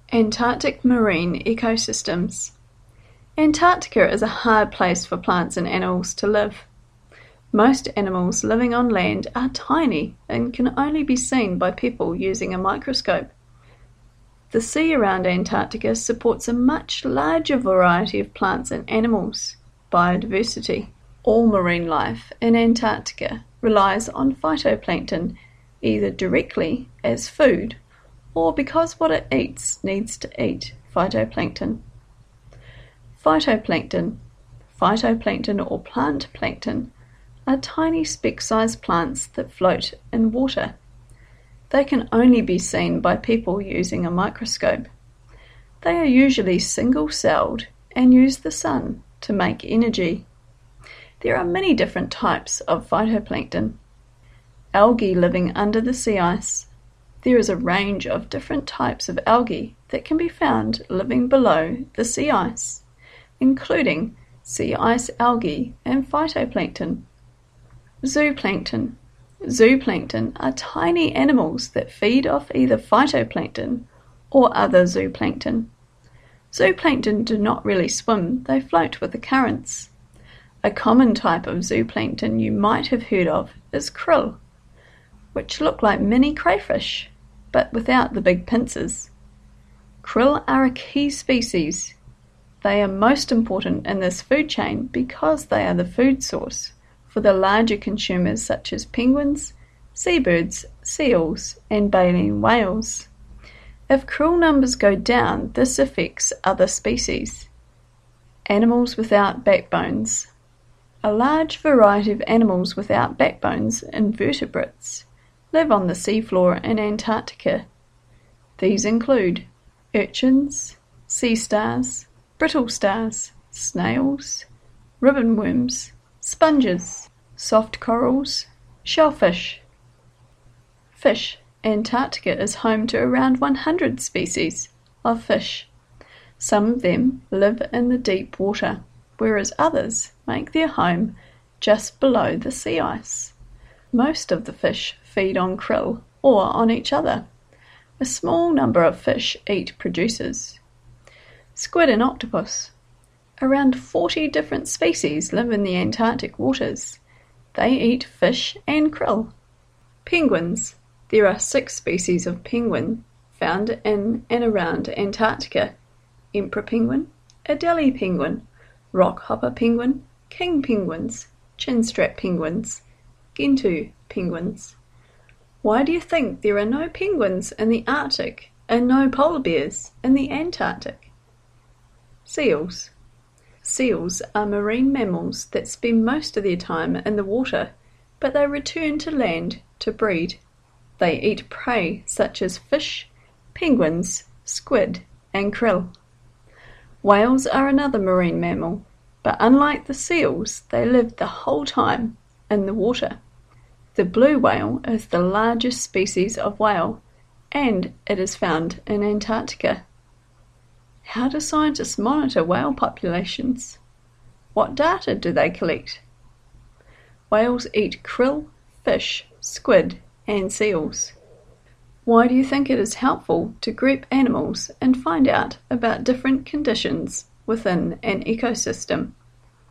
Antarctic marine ecosystems. Antarctica is a hard place for plants and animals to live. Most animals living on land are tiny and can only be seen by people using a microscope. The sea around Antarctica supports a much larger variety of plants and animals. Biodiversity. All marine life in Antarctica relies on phytoplankton, either directly as food or because what it eats needs to eat phytoplankton. Phytoplankton or plant plankton are tiny speck-sized plants that float in water. They can only be seen by people using a microscope. They are usually single-celled and use the sun to make energy. There are many different types of phytoplankton. Algae living under the sea ice. There is a range of different types of algae that can be found living below the sea ice, including sea ice algae and phytoplankton. Zooplankton. Zooplankton are tiny animals that feed off either phytoplankton or other zooplankton. Zooplankton do not really swim, they float with the currents. A common type of zooplankton you might have heard of is krill, which look like mini crayfish, but without the big pincers. Krill are a key species. They are most important in this food chain because they are the food source for the larger consumers such as penguins, seabirds, seals, and baleen whales. If krill numbers go down, this affects other species. Animals without backbones. A large variety of animals without backbones, invertebrates, live on the seafloor in Antarctica. These include urchins, sea stars, brittle stars, snails, ribbon worms, sponges, soft corals, shellfish. Fish. Antarctica is home to around 100 species of fish. Some of them live in the deep water, whereas others make their home just below the sea ice. Most of the fish feed on krill or on each other. A small number of fish eat producers. Squid and octopus. Around 40 different species live in the Antarctic waters. They eat fish and krill. Penguins. There are 6 species of penguin found in and around Antarctica. Emperor penguin, Adelie penguin, rockhopper penguin, king penguins, chinstrap penguins, gentoo penguins. Why do you think there are no penguins in the Arctic and no polar bears in the Antarctic? Seals. Seals are marine mammals that spend most of their time in the water, but they return to land to breed. They eat prey such as fish, penguins, squid, and krill. Whales are another marine mammal, but unlike the seals, they live the whole time in the water. The blue whale is the largest species of whale, and it is found in Antarctica. How do scientists monitor whale populations? What data do they collect? Whales eat krill, fish, squid, and seals. Why do you think it is helpful to group animals and find out about different conditions within an ecosystem?